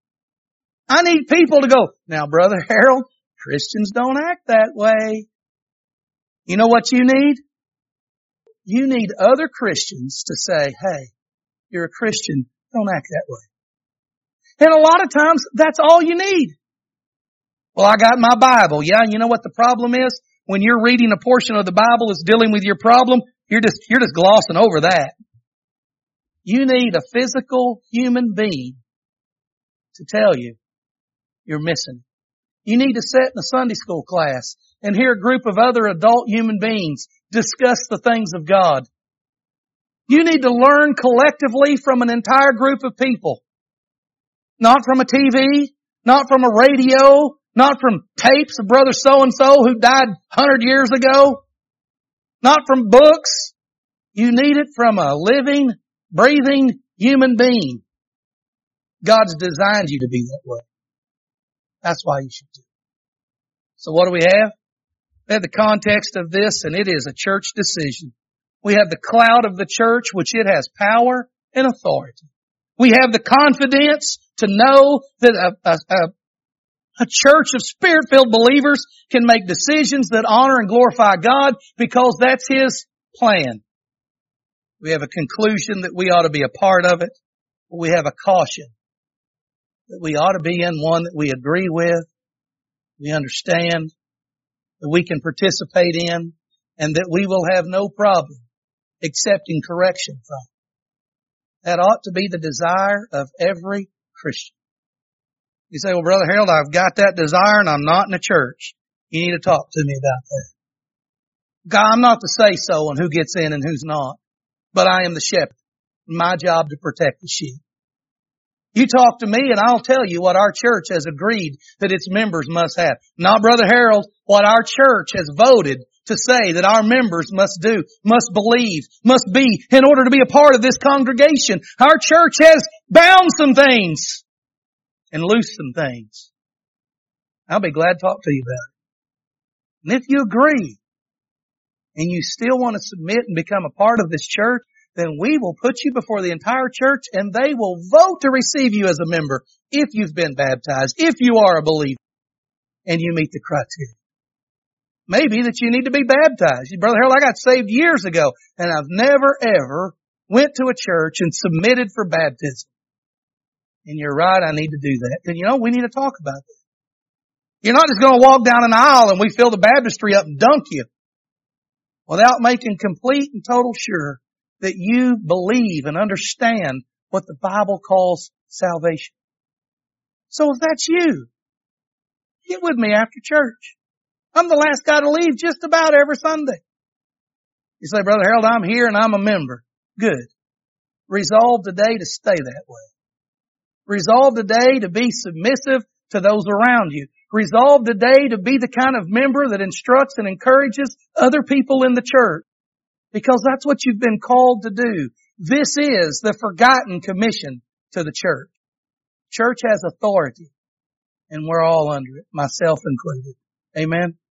Speaker 1: I need people to go, now Brother Harold, Christians don't act that way. You know what you need? You need other Christians to say, hey, you're a Christian, don't act that way. And a lot of times, that's all you need. Well, I got my Bible. Yeah, you know what the problem is? When you're reading a portion of the Bible that's dealing with your problem, you're just, you're just glossing over that. You need a physical human being to tell you you're missing. You need to sit in a Sunday school class and hear a group of other adult human beings discuss the things of God. You need to learn collectively from an entire group of people. Not from a T V, not from a radio, not from tapes of brother so-and-so who died a hundred years ago, not from books. You need it from a living, breathing human being. God's designed you to be that way. That's why you should do it. So what do we have? We have the context of this, and it is a church decision. We have the cloud of the church, which it has power and authority. We have the confidence to know that a, a, a, a church of Spirit-filled believers can make decisions that honor and glorify God because that's His plan. We have a conclusion that we ought to be a part of it. We have a caution that we ought to be in one that we agree with, we understand, that we can participate in, and that we will have no problem accepting correction from. That ought to be the desire of every Christian. You say, well, Brother Harold, I've got that desire and I'm not in a church. You need to talk to me about that. God, I'm not to say so on who gets in and who's not, but I am the shepherd. My job to protect the sheep. You talk to me and I'll tell you what our church has agreed that its members must have. Not Brother Harold, what our church has voted to say that our members must do, must believe, must be in order to be a part of this congregation. Our church has bound some things and loosed some things. I'll be glad to talk to you about it. And if you agree and you still want to submit and become a part of this church, then we will put you before the entire church and they will vote to receive you as a member if you've been baptized, if you are a believer and you meet the criteria. Maybe that you need to be baptized. Brother Harold, I got saved years ago and I've never ever went to a church and submitted for baptism. And you're right, I need to do that. And you know, we need to talk about that. You're not just going to walk down an aisle and we fill the baptistry up and dunk you without making complete and total sure that you believe and understand what the Bible calls salvation. So if that's you, get with me after church. I'm the last guy to leave just about every Sunday. You say, Brother Harold, I'm here and I'm a member. Good. Resolve today to stay that way. Resolve today to be submissive to those around you. Resolve today to be the kind of member that instructs and encourages other people in the church. Because that's what you've been called to do. This is the forgotten commission to the church. Church has authority, and we're all under it, myself included. Amen.